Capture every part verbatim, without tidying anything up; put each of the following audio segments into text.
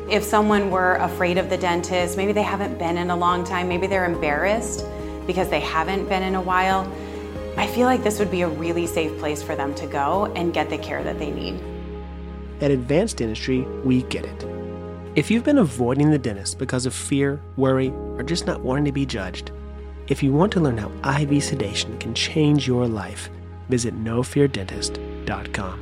If someone were afraid of the dentist, maybe they haven't been in a long time, maybe they're embarrassed because they haven't been in a while, I feel like this would be a really safe place for them to go and get the care that they need. At Advanced Dentistry, we get it. If you've been avoiding the dentist because of fear, worry, or just not wanting to be judged, if you want to learn how I V sedation can change your life, visit no fear dentist dot com.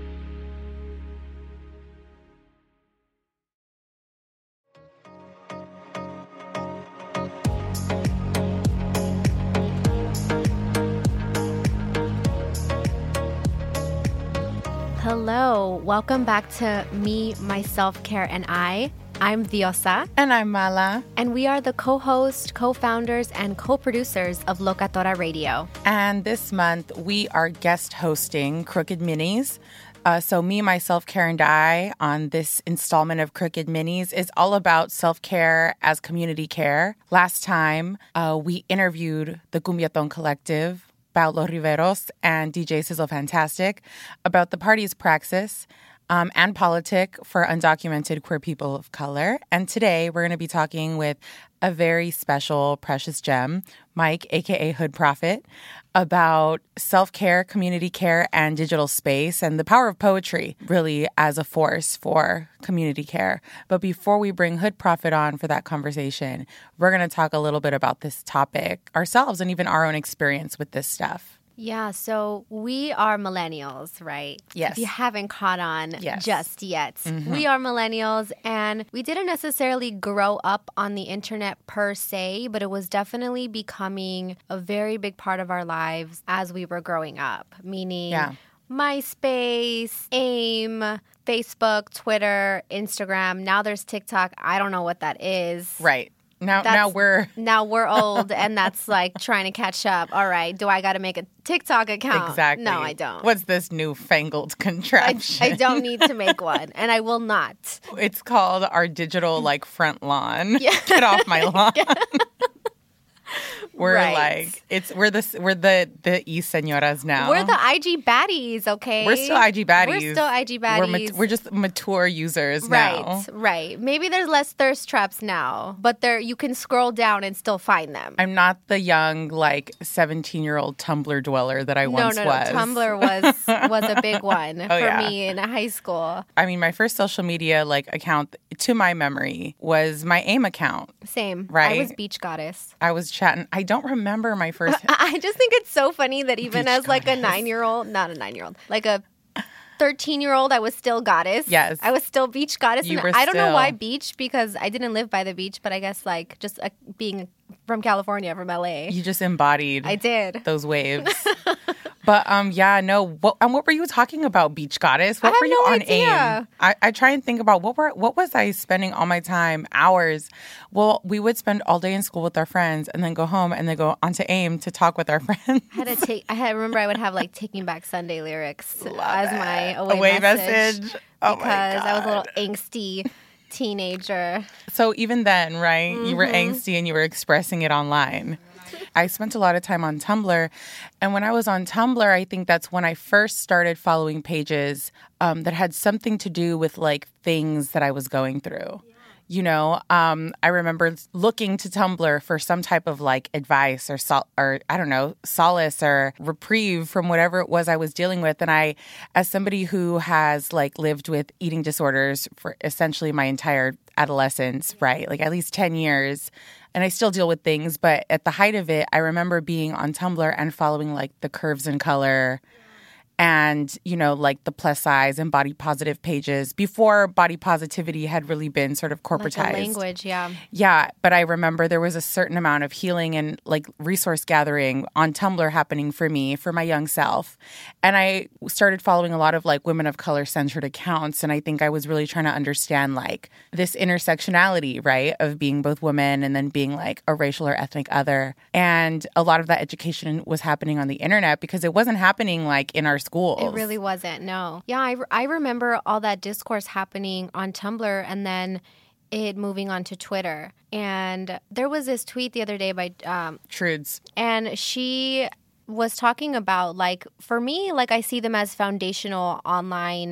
Hello, welcome back to Me, My Self-Care, and I. I'm Diosa. And I'm Mala. And we are the co-hosts, co-founders, and co-producers of Locatora Radio. And this month, we are guest hosting Crooked Minis. Uh, so Me, My Self-Care, and I on this installment of Crooked Minis is all about self-care as community care. Last time, uh, we interviewed the Cumbiaton Collective, Paulo Riveros and D J Sizzle Fantastic about the party's praxis um, and politic for undocumented queer people of color. And today we're going to be talking with a very special precious gem, Mike, a k a. Hood Prophet, about self-care, community care, and digital space and the power of poetry really as a force for community care. But before we bring Hood Prophet on for that conversation, we're going to talk a little bit about this topic ourselves and even our own experience with this stuff. Yeah, so we are millennials, right? Yes. If you haven't caught on yes. just yet. Mm-hmm. We are millennials, and we didn't necessarily grow up on the internet per se, but it was definitely becoming a very big part of our lives as we were growing up, meaning yeah. MySpace, AIM, Facebook, Twitter, Instagram. Now there's TikTok. I don't know what that is. Right. Now, That's, now we're now we're old, and that's like trying to catch up. All right, do I got to make a TikTok account? Exactly. No, I don't. What's this newfangled contraption? I, I don't need to make one, and I will not. It's called our digital like front lawn. Yeah. Get off my lawn. Yeah. We're right. like it's we're the we're the the e señoras now. We're the I G baddies, okay? We're still I G baddies. We're still I G baddies. We're, mat- we're just mature users right, now. Right, right. Maybe there's less thirst traps now, but there you can scroll down and still find them. I'm not the young like seventeen year old Tumblr dweller that I no, once no, no. was. Tumblr was was a big one oh, for yeah. me in high school. I mean, my first social media like account to my memory was my AIM account. Same. Right. I was Beach Goddess. I was chatting. I don't remember my first. I just think it's so funny that even Beach as like goddess. a nine-year-old, not a nine-year-old, like a thirteen-year-old, I was still goddess. Yes. I was still beach goddess. You and were I don't still... know why beach, because I didn't live by the beach, but I guess like just uh, being from California, from L A. You just embodied I did. those waves. But um, yeah, no. What and what were you talking about, Beach Goddess? What I have were you no on idea. AIM? I, I try and think about what were what was I spending all my time, hours. Well, we would spend all day in school with our friends, and then go home, and then go onto AIM to talk with our friends. I had to take. I had remember I would have like Taking Back Sunday lyrics Love as it. my away, away message, message. Oh because my God. I was a little angsty teenager. So even then, right? Mm-hmm. You were angsty and you were expressing it online. I spent a lot of time on Tumblr. And when I was on Tumblr, I think that's when I first started following pages um, that had something to do with like things that I was going through. Yeah. You know, um, I remember looking to Tumblr for some type of like advice or, sol- or I don't know, solace or reprieve from whatever it was I was dealing with. And I, as somebody who has like lived with eating disorders for essentially my entire adolescence, right? Like at least ten years. And I still deal with things. But at the height of it, I remember being on Tumblr and following like the Curves in Color and, you know, like the plus size and body positive pages before body positivity had really been sort of corporatized. Like the language, yeah. Yeah, but I remember there was a certain amount of healing and like resource gathering on Tumblr happening for me, for my young self. And I started following a lot of like women of color centered accounts. And I think I was really trying to understand like this intersectionality, right, of being both women and then being like a racial or ethnic other. And a lot of that education was happening on the internet because it wasn't happening like in our schools. It really wasn't, no. Yeah, I, I remember all that discourse happening on Tumblr and then it moving on to Twitter. And there was this tweet the other day by... Um, Trudes. And she was talking about, like, for me, like, I see them as foundational online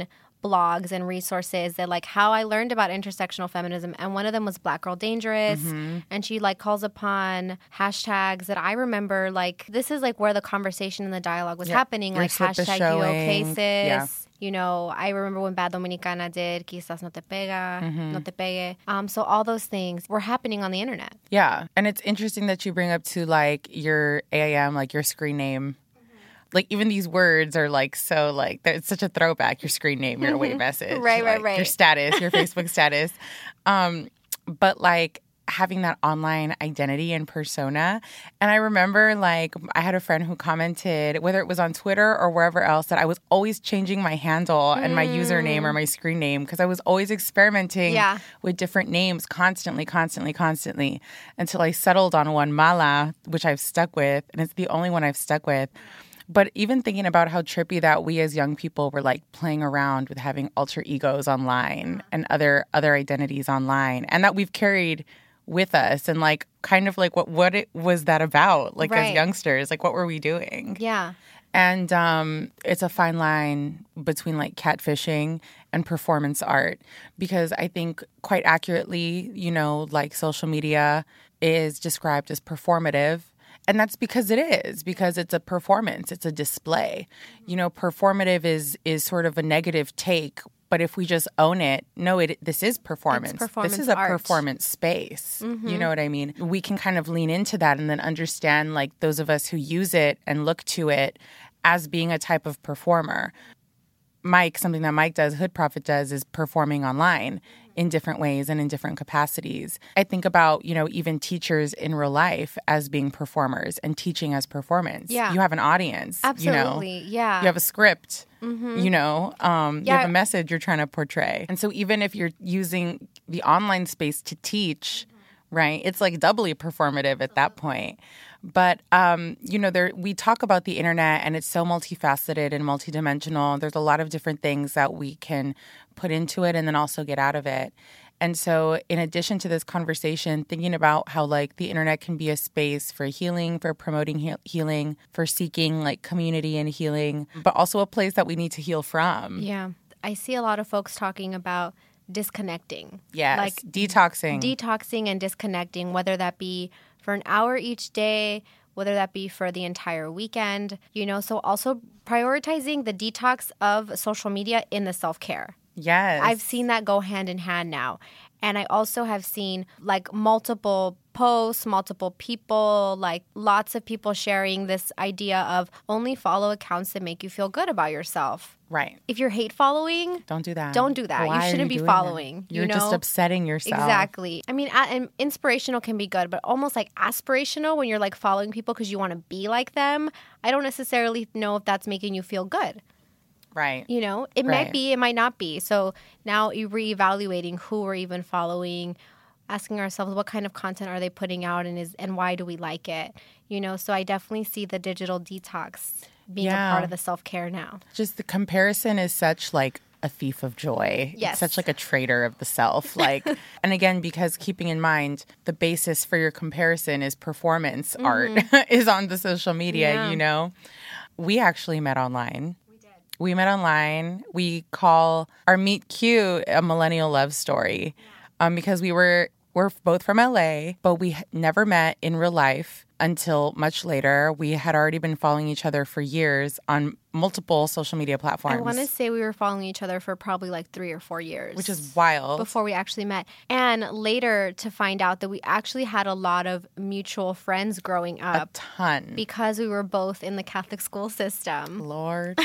blogs and resources that like how I learned about intersectional feminism, and one of them was Black Girl Dangerous, mm-hmm. and she like calls upon hashtags that I remember like this is like where the conversation and the dialogue was yep. happening, Your like hashtag you okay sis. Yeah. You know, I remember when Bad Dominicana did Quizás no te pega, mm-hmm. no te pegue. Um, so all those things were happening on the internet. Yeah. And it's interesting that you bring up to like your A I M, like your screen name. Mm-hmm. Like even these words are like so like, it's such a throwback. Your screen name, your away message. right, like, right, right. Your status, your Facebook status. Um, but like, having that online identity and persona. And I remember like I had a friend who commented, whether it was on Twitter or wherever else, that I was always changing my handle mm. and my username or my screen name because I was always experimenting yeah. with different names constantly, constantly, constantly until I settled on one, Mala, which I've stuck with. And it's the only one I've stuck with. But even thinking about how trippy that we as young people were like playing around with having alter egos online and other other identities online, and that we've carried with us, and like kind of like what what it was that about, like right. as youngsters, like what were we doing? Yeah. And um, it's a fine line between like catfishing and performance art, because I think quite accurately, you know, like social media is described as performative. And that's because it is, because it's a performance, it's a display. You know, performative is is sort of a negative take. But if we just own it, no, it this is performance. performance this is a art. performance space. Mm-hmm. You know what I mean? We can kind of lean into that and then understand, like, those of us who use it and look to it as being a type of performer. Mike, something that Mike does, Hood Prophet does, is performing online in different ways and in different capacities. I think about, you know, even teachers in real life as being performers and teaching as performance. Yeah. You have an audience. Absolutely, you know? yeah. You have a script, mm-hmm. you know, um, yeah. you have a message you're trying to portray. And so even if you're using the online space to teach, right, it's like doubly performative at that point. But, um, you know, there we talk about the internet, and it's so multifaceted and multidimensional. There's a lot of different things that we can put into it and then also get out of it. And so in addition to this conversation, thinking about how, like, the internet can be a space for healing, for promoting he- healing, for seeking, like, community and healing, but also a place that we need to heal from. Yeah. I see a lot of folks talking about disconnecting. Yes, like detoxing. Detoxing and disconnecting, whether that be for an hour each day, whether that be for the entire weekend, you know, so also prioritizing the detox of social media in the self-care. Yes. I've seen that go hand in hand now. And I also have seen like multiple posts, multiple people, like lots of people sharing this idea of only follow accounts that make you feel good about yourself. Right. If you're hate following, don't do that. Don't do that. Why you shouldn't you be following. That? You're you know? just upsetting yourself. Exactly. I mean, a- inspirational can be good, but almost like aspirational when you're like following people because you want to be like them. I don't necessarily know if that's making you feel good. Right. You know, it right. might be, it might not be. So now you're reevaluating who we're even following, asking ourselves what kind of content are they putting out, and is and why do we like it? You know, so I definitely see the digital detox being yeah. a part of the self-care now. Just the comparison is such like a thief of joy. Yes. It's such like a traitor of the self. Like, and again, because keeping in mind the basis for your comparison is performance mm-hmm. art is on the social media, yeah. you know. We actually met online. We met online. We call our meet cute a millennial love story yeah. um, because we were we're both from L A, but we never met in real life until much later. We had already been following each other for years on multiple social media platforms. I want to say we were following each other for probably like three or four years. Which is wild. Before we actually met. And later to find out that we actually had a lot of mutual friends growing up. A ton. Because we were both in the Catholic school system. Lord.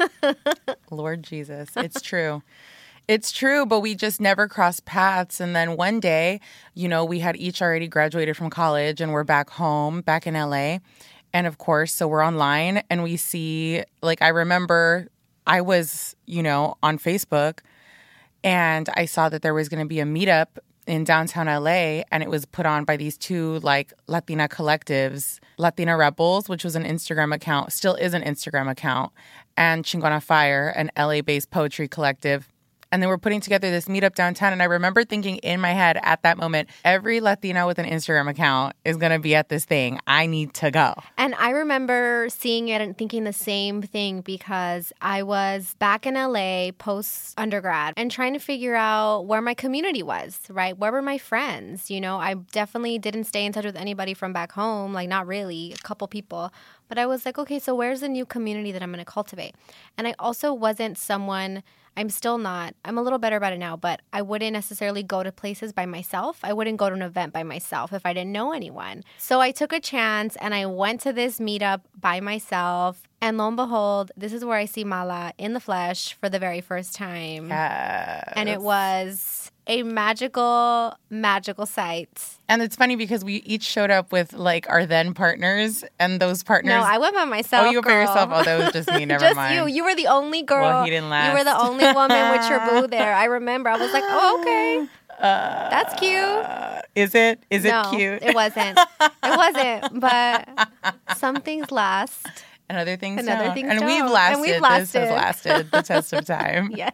Lord Jesus. It's true. It's true, but we just never crossed paths. And then one day, you know, we had each already graduated from college and we're back home, back in L A. And of course, so we're online and we see, like, I remember I was, you know, on Facebook and I saw that there was going to be a meetup in downtown L A, and it was put on by these two, like, Latina collectives, Latina Rebels, which was an Instagram account, still is an Instagram account, and Chingona Fire, an L A-based poetry collective. and they were putting together this meetup downtown. And I remember thinking in my head at that moment, every Latina with an Instagram account is going to be at this thing. I need to go. And I remember seeing it and thinking the same thing because I was back in L A post-undergrad and trying to figure out where my community was, right? Where were my friends? You know, I definitely didn't stay in touch with anybody from back home, like not really, a couple people. But I was like, okay, so where's the new community that I'm going to cultivate? And I also wasn't someone, I'm still not, I'm a little better about it now, but I wouldn't necessarily go to places by myself. I wouldn't go to an event by myself if I didn't know anyone. So I took a chance and I went to this meetup by myself. And lo and behold, this is where I see Mala in the flesh for the very first time. Yes. And it was a magical, magical sight. And it's funny because we each showed up with like our then partners, and those partners. No, I went by myself. Oh, you went by girl. yourself. Oh, that was just me. Never just mind. you. You were the only girl. Well, he didn't last. You were the only woman with your boo there. I remember. I was like, oh, okay. Uh, That's cute. Uh, is it? Is it no, cute? It wasn't. It wasn't. But some things last. And other things and other don't. things and don't. we've lasted. And we've lasted. This has lasted the test of time. Yes.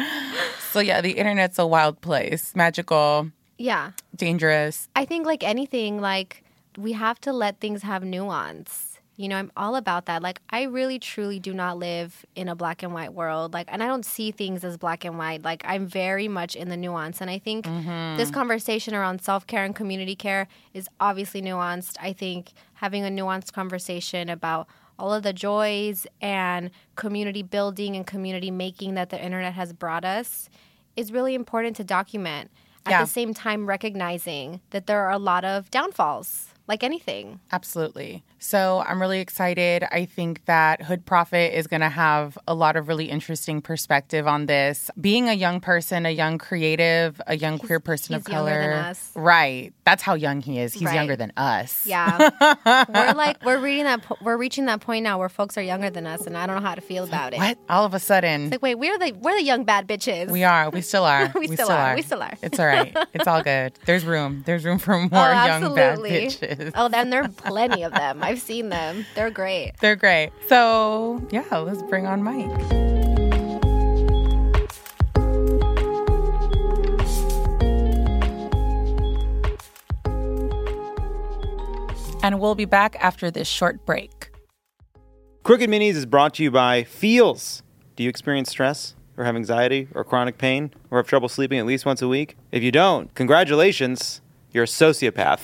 So yeah, the internet's a wild place. Magical. Yeah. Dangerous. I think like anything, like we have to let things have nuance. You know, I'm all about that. Like, I really, truly do not live in a black and white world. Like, and I don't see things as black and white. Like, I'm very much in the nuance. And I think mm-hmm. this conversation around self-care and community care is obviously nuanced. I think having a nuanced conversation about all of the joys and community building and community making that the internet has brought us is really important to document. At yeah. the same time, recognizing that there are a lot of downfalls, like anything. Absolutely. So I'm really excited. I think that Hood Prophet is going to have a lot of really interesting perspective on this. Being a young person, a young creative, a young he's, queer person he's of color. Younger than us. Right. That's how young he is. He's right. younger than us. Yeah. we're like, we're reading that, po- we're reaching that point now where folks are younger than us, and I don't know how to feel about it. What? All of a sudden. It's like, wait, we're the, we're the young bad bitches. We are. We still are. we, we still, still are. are. We still are. It's all right. It's all good. There's room. There's room for more oh, young bad bitches. Oh, then there are plenty of them. I've seen them. They're great. They're great. So, yeah, let's bring on Mike. And we'll be back after this short break. Crooked Minis is brought to you by Feels. Do you experience stress or have anxiety or chronic pain or have trouble sleeping at least once a week? If you don't, congratulations, you're a sociopath.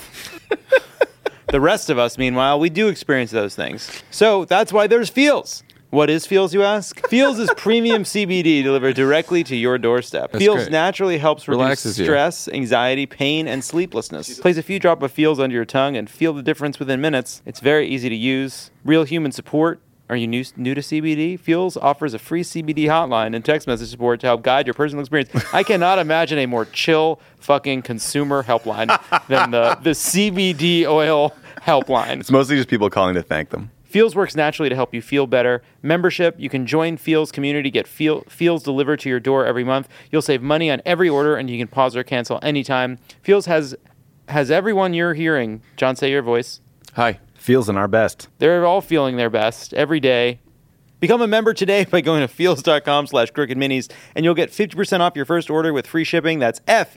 The rest of us, meanwhile, we do experience those things. So that's why there's Feels. What is Feels, you ask? Feels is premium C B D delivered directly to your doorstep. That's Feels great. naturally helps reduce Relaxes you. stress, anxiety, pain, and sleeplessness. Place a few drops of Feels under your tongue and feel the difference within minutes. It's very easy to use. Real human support. Are you new, new to C B D? Feels offers a free C B D hotline and text message support to help guide your personal experience. I cannot imagine a more chill fucking consumer helpline than the, the C B D oil helpline. It's mostly just people calling to thank them. Feels works naturally to help you feel better. Membership, you can join Feels community, get Feel, Feels delivered to your door every month. You'll save money on every order, and you can pause or cancel anytime. Feels has has everyone you're hearing. John, say your voice. Hi. Feels in our best. They're all feeling their best every day. Become a member today by going to feels.com slash crooked minis, and you'll get fifty percent off your first order with free shipping. That's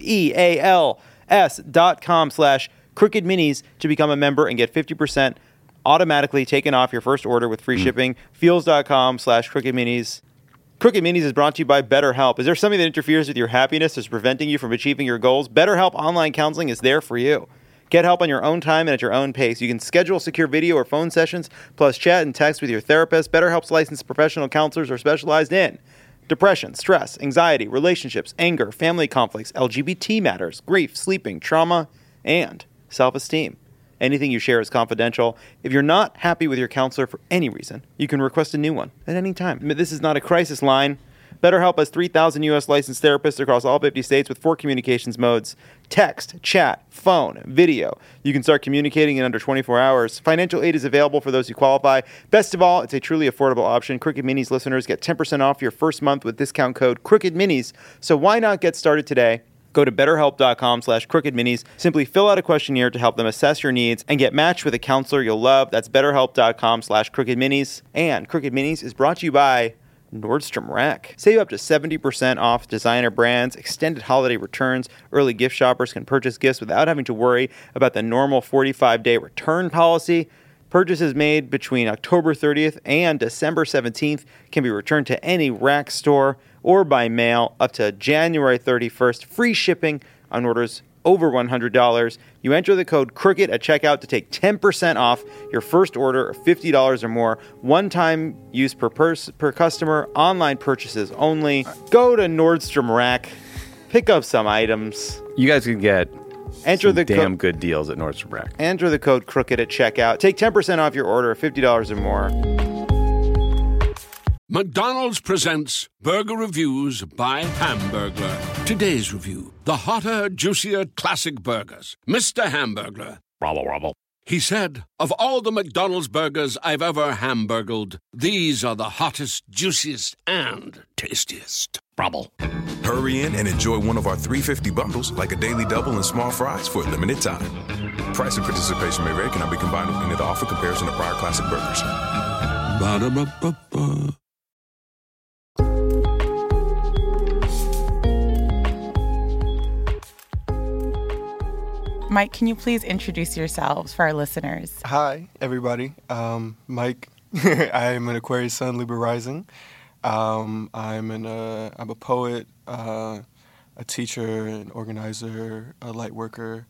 F-E-A-L-S dot com slash crooked minis to become a member and get fifty percent automatically taken off your first order with free mm. shipping. Feels.com slash crooked minis. Crooked Minis is brought to you by BetterHelp. Is there something that interferes with your happiness or is preventing you from achieving your goals? BetterHelp Online Counseling is there for you. Get help on your own time and at your own pace. You can schedule secure video or phone sessions, plus chat and text with your therapist. BetterHelp's licensed professional counselors are specialized in depression, stress, anxiety, relationships, anger, family conflicts, L G B T matters, grief, sleeping, trauma, and self-esteem. Anything you share is confidential. If you're not happy with your counselor for any reason, you can request a new one at any time. This is not a crisis line. BetterHelp has three thousand U S licensed therapists across all fifty states with four communications modes: text, chat, phone, video. You can start communicating in under twenty-four hours. Financial aid is available for those who qualify. Best of all, it's a truly affordable option. Crooked Minis listeners get ten percent off your first month with discount code Crooked Minis. So why not get started today? Go to betterhelp.com slash crooked minis. Simply fill out a questionnaire to help them assess your needs and get matched with a counselor you'll love. That's betterhelp.com slash crooked minis. And Crooked Minis is brought to you by Nordstrom Rack. Save up to seventy percent off designer brands, extended holiday returns. Early gift shoppers can purchase gifts without having to worry about the normal forty-five day return policy. Purchases made between October thirtieth and December seventeenth can be returned to any Rack store or by mail up to January thirty-first. Free shipping on orders over one hundred dollars. You enter the code CROOKED at checkout to take ten percent off your first order of fifty dollars or more. One-time use per pers- per customer. Online purchases only. Go to Nordstrom Rack. Pick up some items. You guys can get Enter some the damn co- good deals at Nordstrom Rack. Enter the code CROOKED at checkout. Take ten percent off your order of fifty dollars or more. McDonald's presents Burger Reviews by Hamburglar. Today's review, the hotter, juicier classic burgers. Mister Hamburglar. Robble, robble. He said, of all the McDonald's burgers I've ever hamburgled, these are the hottest, juiciest, and tastiest. Brabble. Hurry in and enjoy one of our three fifty bundles, like a daily double and small fries for a limited time. Price and participation may vary, cannot be combined with any other offer comparison to prior classic burgers. Ba-da-ba-ba-ba. Mike, can you please introduce yourselves for our listeners? Hi, everybody. Um, Mike. I am an Aquarius Sun, Libra rising. Um, I'm an uh, I'm a poet, uh, a teacher, an organizer, a light worker.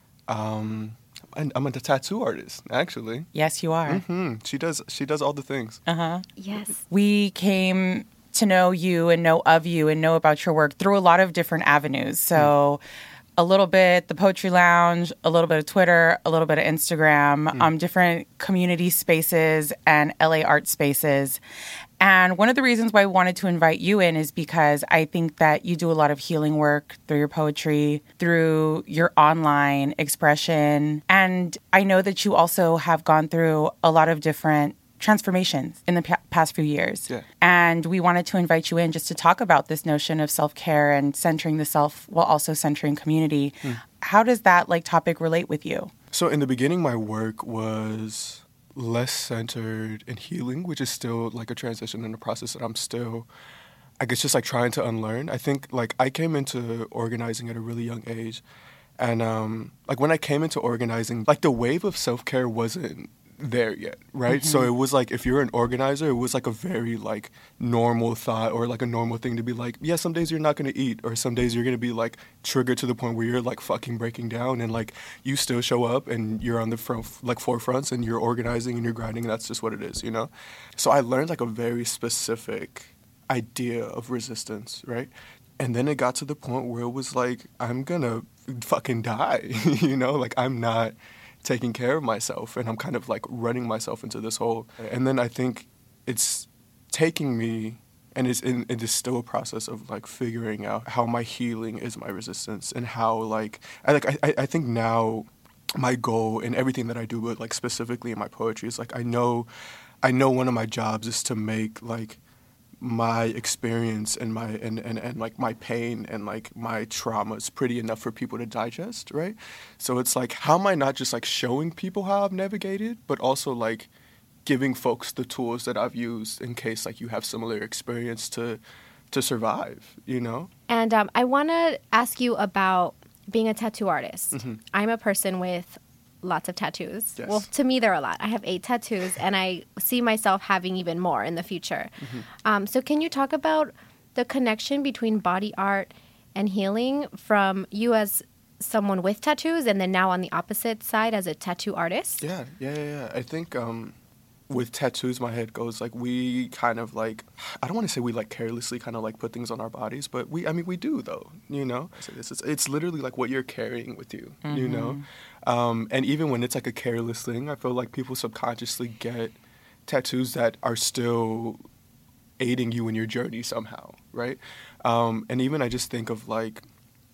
Um, and I'm a tattoo artist, actually. Yes, you are. Mm-hmm. She does. She does all the things. Uh huh. Yes. We came to know you and know of you and know about your work through a lot of different avenues. So. Mm. A little bit the Poetry Lounge, a little bit of Twitter, a little bit of Instagram, mm. um, different community spaces and L A art spaces. And one of the reasons why I wanted to invite you in is because I think that you do a lot of healing work through your poetry, through your online expression. And I know that you also have gone through a lot of different transformations in the p- past few years. Yeah. And we wanted to invite you in just to talk about this notion of self-care and centering the self while also centering community. Mm. How does that like topic relate with you? So in the beginning, my work was less centered in healing, which is still like a transition in the process that I'm still, I guess, just like trying to unlearn. I think like I came into organizing at a really young age. And um, like when I came into organizing, like the wave of self-care wasn't there yet, right? Mm-hmm. So it was like, if you're an organizer, it was like a very like normal thought or like a normal thing to be like, yeah, some days you're not going to eat, or some days you're going to be like triggered to the point where you're like fucking breaking down, and like you still show up and you're on the front, like forefronts, and you're organizing and you're grinding, and that's just what it is, you know? So I learned like a very specific idea of resistance, right? And then it got to the point where it was like, I'm gonna fucking die, you know? Like I'm not taking care of myself, and I'm kind of like running myself into this hole. And then I think it's taking me, and it's in, it is still a process of like figuring out how my healing is my resistance, and how like I like I, I think now my goal in everything that I do, but like specifically in my poetry, is like I know I know one of my jobs is to make like my experience and my and, and, and like my pain and like my trauma is pretty enough for people to digest, right? So it's like, how am I not just like showing people how I've navigated, but also like giving folks the tools that I've used in case like you have similar experience to to survive, you know? And um, I want to ask you about being a tattoo artist. Mm-hmm. I'm a person with lots of tattoos. Yes. Well, to me, they're a lot. I have eight tattoos, and I see myself having even more in the future. Mm-hmm. Um, so can you talk about the connection between body art and healing from you as someone with tattoos, and then now on the opposite side as a tattoo artist? Yeah, yeah, yeah. yeah. I think um, with tattoos, my head goes like we kind of like, I don't want to say we like carelessly kind of like put things on our bodies, but we, I mean, we do though, you know? So this is, it's literally like what you're carrying with you, mm-hmm. you know? Um, and even when it's like a careless thing, I feel like people subconsciously get tattoos that are still aiding you in your journey somehow, right? Um, and even I just think of like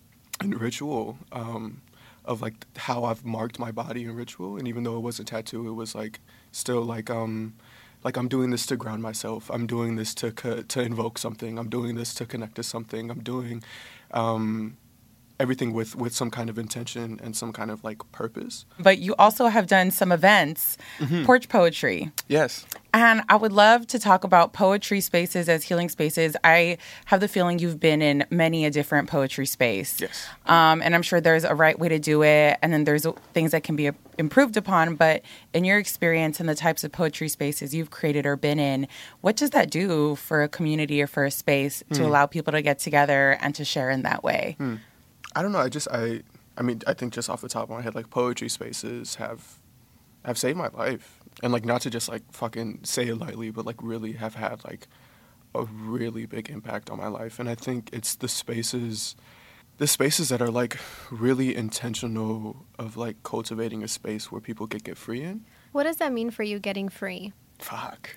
in ritual, um, of like how I've marked my body in ritual, and even though it wasn't tattoo, it was like still like um like I'm doing this to ground myself. I'm doing this to co- to invoke something. I'm doing this to connect to something. I'm doing um everything with, with some kind of intention and some kind of like purpose. But you also have done some events, mm-hmm. Porch Poetry. Yes. And I would love to talk about poetry spaces as healing spaces. I have the feeling you've been in many a different poetry space. Yes. Um, and I'm sure there's a right way to do it, and then there's things that can be improved upon. But in your experience and the types of poetry spaces you've created or been in, what does that do for a community or for a space to Hmm. allow people to get together and to share in that way? Hmm. I don't know. I just, I, I mean, I think just off the top of my head, like poetry spaces have, have saved my life. And like, not to just like fucking say it lightly, but like really have had like a really big impact on my life. And I think it's the spaces, the spaces that are like really intentional of like cultivating a space where people can get free in. What does that mean for you, getting free? Fuck.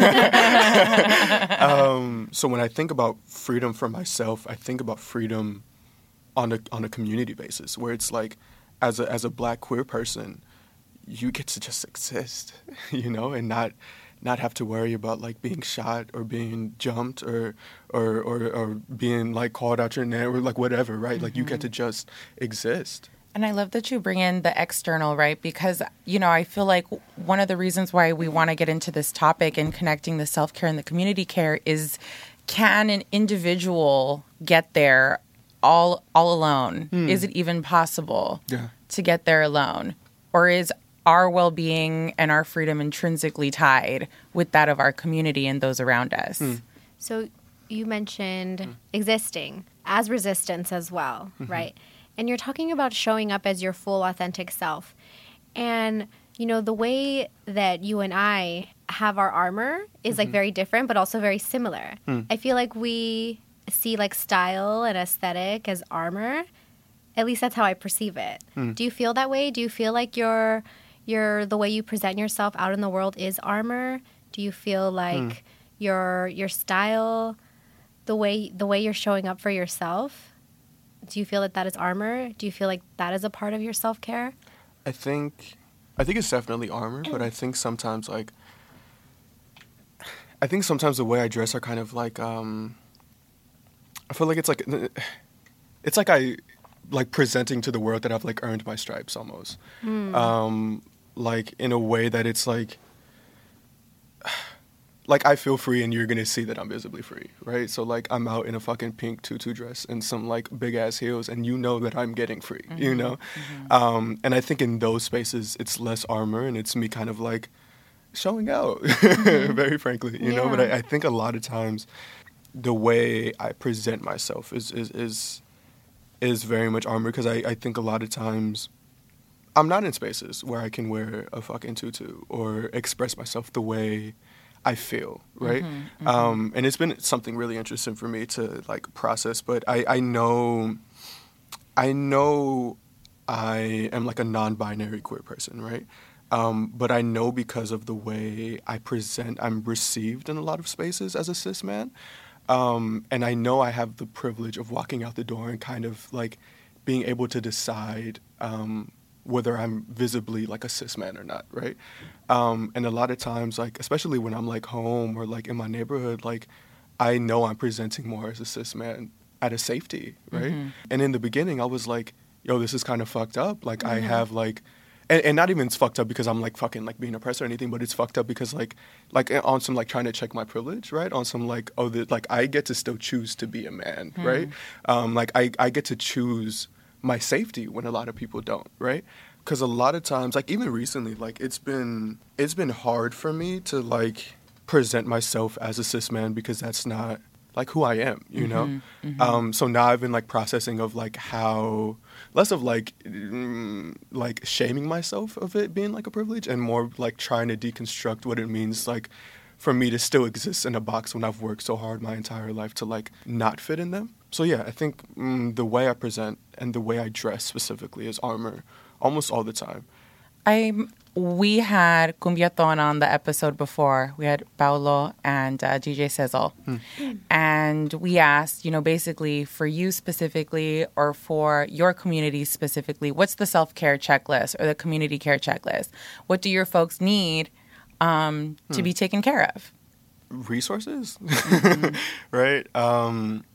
um, so when I think about freedom for myself, I think about freedom on a on a community basis, where it's like, as a as a Black queer person, you get to just exist, you know, and not not have to worry about like being shot or being jumped or or or, or being like called out your name or like whatever, right? Mm-hmm. Like you get to just exist. And I love that you bring in the external, right? Because, you know, I feel like one of the reasons why we want to get into this topic and connecting the self-care and the community care is, can an individual get there all all alone? Hmm. Is it even possible Yeah. to get there alone? Or is our well-being and our freedom intrinsically tied with that of our community and those around us? Hmm. So you mentioned existing as resistance as well, Mm-hmm. right? And you're talking about showing up as your full authentic self. And, you know, the way that you and I have our armor is like very different, but also very similar. Mm. I feel like we see like style and aesthetic as armor. At least that's how I perceive it. Mm. Do you feel that way? Do you feel like your your the way you present yourself out in the world is armor? Do you feel like Mm. your your style, the way the way you're showing up for yourself, do you feel that that is armor? Do you feel like that is a part of your self-care? I think I think it's definitely armor, but I think sometimes like I think sometimes the way I dress are kind of like um I feel like it's like it's like I like presenting to the world that I've like earned my stripes almost. Mm. Um like in a way that it's like like I feel free and you're gonna see that I'm visibly free, right? So like I'm out in a fucking pink tutu dress and some like big ass heels and you know that I'm getting free, Mm-hmm. you know? Mm-hmm. Um, and I think in those spaces it's less armor and it's me kind of like showing out, Mm-hmm. very frankly, you know? But Yeah. I, I think a lot of times the way I present myself is is is, is very much armor because I, I think a lot of times I'm not in spaces where I can wear a fucking tutu or express myself the way I feel, right? Mhm, mhm. Um, and it's been something really interesting for me to like process, but I, I know, I know I am like a non-binary queer person, right? Um, but I know because of the way I present, I'm received in a lot of spaces as a cis man. Um, and I know I have the privilege of walking out the door and kind of like being able to decide, um, whether I'm visibly like a cis man or not, right? Um, and a lot of times, like, especially when I'm like home or like in my neighborhood, like, I know I'm presenting more as a cis man out of safety, right? Mhm. And in the beginning, I was like, yo, this is kind of fucked up. Like, I Mhm. have like, and, and not even it's fucked up because I'm like fucking like being oppressed or anything, but it's fucked up because like, like on some like trying to check my privilege, right? On some like, oh, the, like I get to still choose to be a man, Mhm. right? Um, like I, I get to choose my safety when a lot of people don't, right? Because a lot of times, like even recently, like it's been it's been hard for me to like present myself as a cis man because that's not like who I am, you know. Mhm, mhm. Um, so now I've been like processing of like how less of like mm, like shaming myself of it being like a privilege and more like trying to deconstruct what it means like for me to still exist in a box when I've worked so hard my entire life to like not fit in them. So yeah, I think mm, the way I present and the way I dress specifically is armor almost all the time. I we had Cumbiaton on the episode before. We had Paulo and uh, D J Cezal. Hmm. And we asked, you know, basically for you specifically or for your community specifically, what's the self-care checklist or the community care checklist? What do your folks need um, to Hmm. be taken care of? Resources, Mm-hmm. right? Um,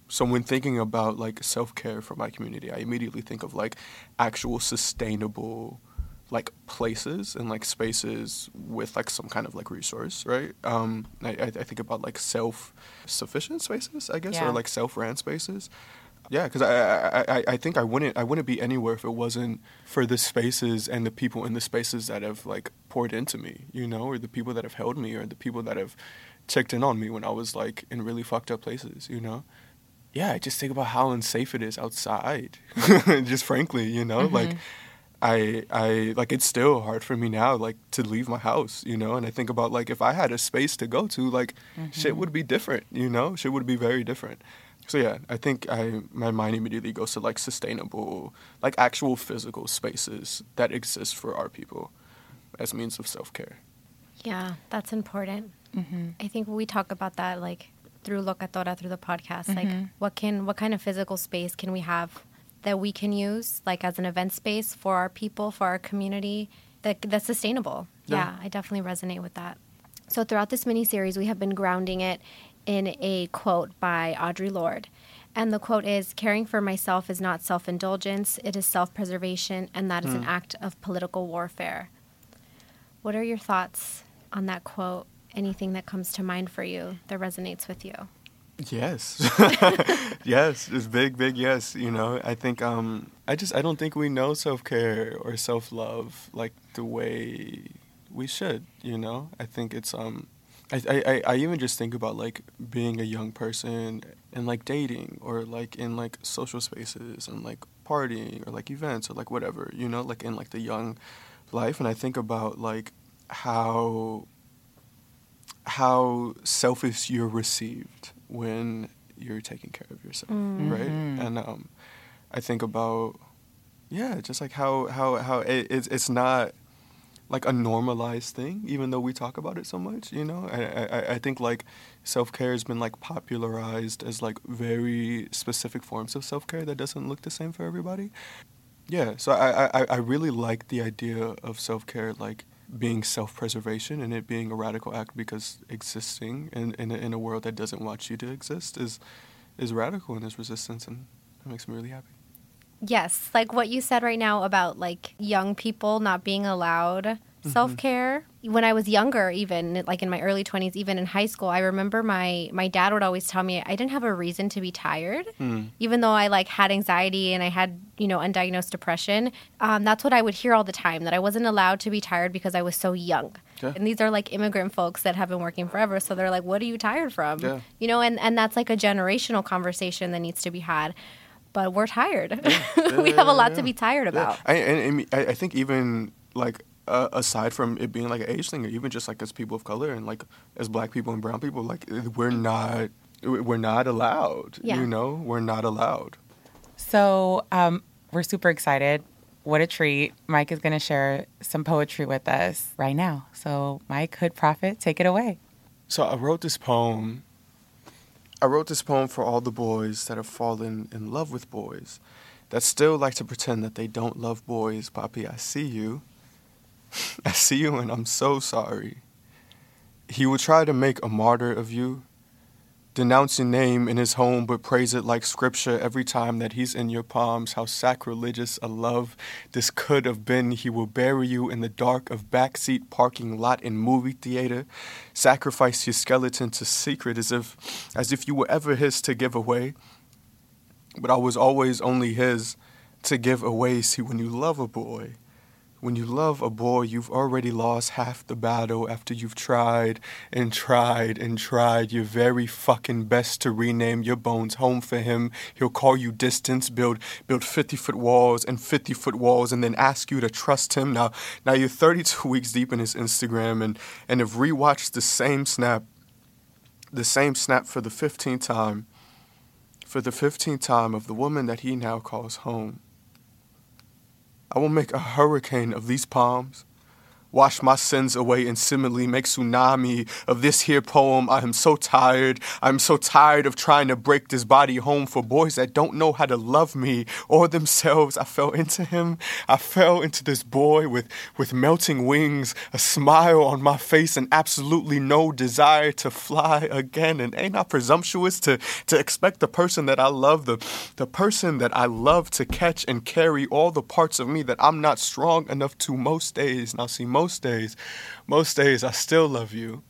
So when thinking about like self-care for my community, I immediately think of like actual sustainable like places and like spaces with like some kind of like resource, right? Um, I, I think about like self-sufficient spaces, I guess, Yeah. or like self-ran spaces. Yeah, because I, I, I, I think I wouldn't I wouldn't be anywhere if it wasn't for the spaces and the people in the spaces that have like poured into me, you know, or the people that have held me, or the people that have checked in on me when I was like in really fucked up places, you know. Yeah, I just think about how unsafe it is outside. Just frankly, you know, Mm-hmm. like I I like it's still hard for me now like to leave my house, you know, and I think about like if I had a space to go to, like Mm-hmm. shit would be different, you know? Shit would be very different. So yeah, I think I my mind immediately goes to like sustainable, like actual physical spaces that exist for our people as means of self-care. Yeah, that's important. Mm-hmm. I think we talk about that like through Locatora, through the podcast. Like, Mm-hmm. what can what kind of physical space can we have that we can use like as an event space for our people, for our community, that that's sustainable. Yeah. Yeah, I definitely resonate with that. So throughout this mini series, we have been grounding it in a quote by Audre Lorde. And the quote is, "Caring for myself is not self-indulgence, it is self-preservation, and that is an act of political warfare." What are your thoughts on that quote? Anything that comes to mind for you that resonates with you? Yes. Yes, it's big, big yes, you know. I think um I just I don't think we know self-care or self-love like the way we should, you know. I think it's um I, I, I even just think about like being a young person and like dating or like in like social spaces and like partying or like events or like whatever, you know, like in like the young life. And I think about like how how selfish you're received when you're taking care of yourself, right? And um, I think about yeah, just like how how how it, it's it's not like a normalized thing, even though we talk about it so much, you know. I I, I think like self care has been like popularized as like very specific forms of self care that doesn't look the same for everybody. Yeah, so I I I really like the idea of self care like being self-preservation and it being a radical act, because existing in in a, in a world that doesn't want you to exist is is radical and is resistance, and that makes me really happy. Yes, like what you said right now about like young people not being allowed self-care. When I was younger, even like in my early twenties, even in high school, I remember my my dad would always tell me I didn't have a reason to be tired, even though I like had anxiety and I had, you know, undiagnosed depression. Um, that's what I would hear all the time, that I wasn't allowed to be tired because I was so young. Yeah. And these are like immigrant folks that have been working forever, so they're like, "What are you tired from?" Yeah. You know, and and that's like a generational conversation that needs to be had. But we're tired. Yeah, we yeah, have a yeah, lot yeah. to be tired Yeah. about. I, and, and I I think even like uh, aside from it being like an age thing, or even just like as people of color and like as Black people and brown people, like we're not we're not allowed. Yeah. You know, we're not allowed. So um, we're super excited. What a treat. Mike is going to share some poetry with us right now. So Mike, Hood Prophet, take it away. So I wrote this poem. I wrote this poem for all the boys that have fallen in love with boys, that still like to pretend that they don't love boys. Papi, I see you. I see you and I'm so sorry. He will try to make a martyr of you, denounce your name in his home but praise it like scripture every time that he's in your palms. How sacrilegious a love this could have been. He will bury you in the dark of backseat parking lot in movie theater, sacrifice your skeleton to secret as if as if you were ever his to give away. But I was always only his to give away. See, when you love a boy, when you love a boy, you've already lost half the battle after you've tried and tried and tried your very fucking best to rename your bones home for him. He'll call you distance, build build fifty-foot walls and fifty-foot walls, and then ask you to trust him. Now, now you're thirty-two weeks deep in his Instagram and, and have rewatched the same snap, the same snap for the fifteenth time, for the fifteenth time of the woman that he now calls home. I will make a hurricane of these palms, Wash my sins away and similarly make tsunami of this here poem. I am so tired. I'm so tired of trying to break this body home for boys that don't know how to love me or themselves. I fell into him. I fell into this boy with, with melting wings, a smile on my face, and absolutely no desire to fly again. And ain't I presumptuous to, to expect the person that I love, the, the person that I love to catch and carry all the parts of me that I'm not strong enough to most days. Now see, Most days, most days, I still love you.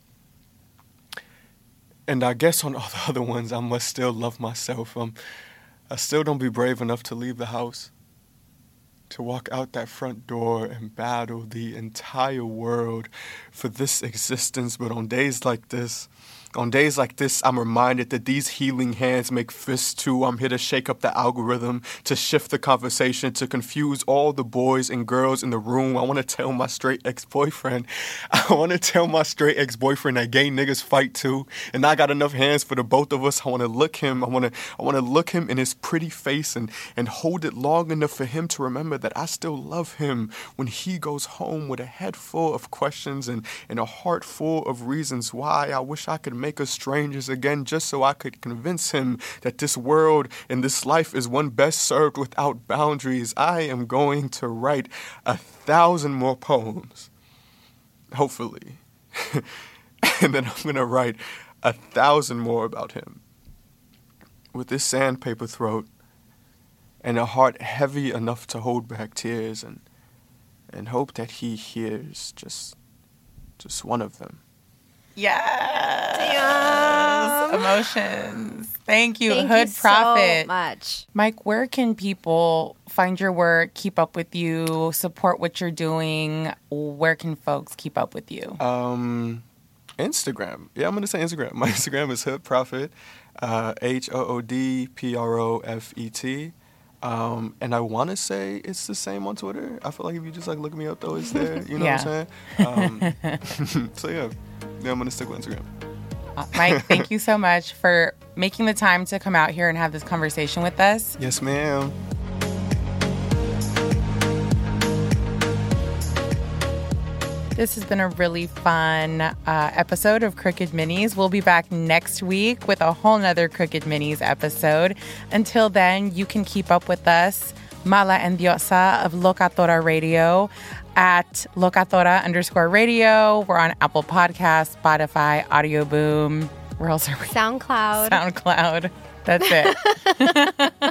And I guess on all the other ones, I must still love myself. Um, I still don't be brave enough to leave the house, to walk out that front door and battle the entire world for this existence. But on days like this, on days like this, I'm reminded that these healing hands make fists too. I'm here to shake up the algorithm, to shift the conversation, to confuse all the boys and girls in the room. I want to tell my straight ex-boyfriend, I want to tell my straight ex-boyfriend that gay niggas fight too, and I got enough hands for the both of us. I want to look him, I want to, I want to look him in his pretty face and and hold it long enough for him to remember that I still love him when he goes home with a head full of questions and and a heart full of reasons why. I wish I could make us strangers again just so I could convince him that this world and this life is one best served without boundaries. I am going to write a thousand more poems, hopefully. And then I'm going to write a thousand more about him. With this sandpaper throat and a heart heavy enough to hold back tears and and hope that he hears just just one of them. Yes. Damn. Emotions. Thank you, Thank Hood you Prophet. so much. Mike, where can people find your work, keep up with you, support what you're doing? Where can folks keep up with you? Um, Instagram. Yeah, I'm going to say Instagram. My Instagram is Hood Prophet, uh, H O O D P R O F E T. Um, and I want to say it's the same on Twitter. I feel like if you just like look me up, though, it's there. You know Yeah. what I'm saying? Um, so yeah, yeah, I'm gonna stick with Instagram. Uh, Mike, thank you so much for making the time to come out here and have this conversation with us. Yes, ma'am. This has been a really fun uh, episode of Crooked Minis. We'll be back next week with a whole nother Crooked Minis episode. Until then, you can keep up with us, Mala and Diosa of Locatora Radio, at Locatora underscore radio. We're on Apple Podcasts, Spotify, Audio Boom. Where else are we? SoundCloud. SoundCloud. That's it.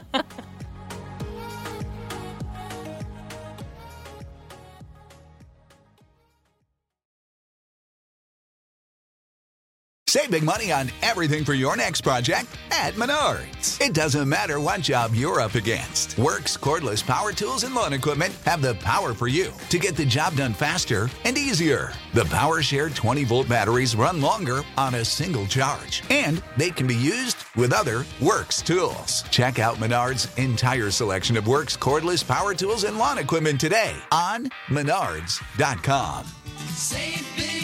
Save big money on everything for your next project at Menards. It doesn't matter what job you're up against. Works, cordless power tools, and lawn equipment have the power for you to get the job done faster and easier. The PowerShare twenty-volt batteries run longer on a single charge, and they can be used with other Works tools. Check out Menards' entire selection of Works, cordless power tools, and lawn equipment today on Menards dot com. Save big